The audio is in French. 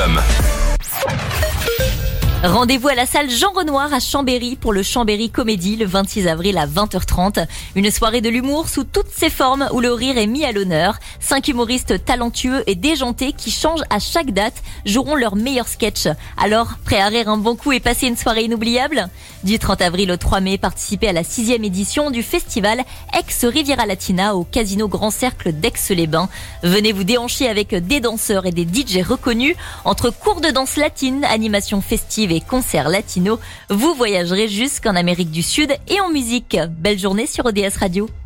radioscoop.com. Rendez-vous à la salle Jean Renoir à Chambéry pour le Chambéry Comédie le 26 avril à 20h30. Une soirée de l'humour sous toutes ses formes où le rire est mis à l'honneur. 5 humoristes talentueux et déjantés qui changent à chaque date joueront leurs meilleurs sketchs. Alors, prêt à rire un bon coup et passer une soirée inoubliable ? Du 30 avril au 3 mai, participez à la 6e édition du festival Aix-Riviera Latina au Casino Grand Cercle d'Aix-les-Bains. Venez vous déhancher avec des danseurs et des DJ reconnus. Entre cours de danse latine, animations festives et concerts latinos, vous voyagerez jusqu'en Amérique du Sud et en musique. Belle journée sur ODS Radio.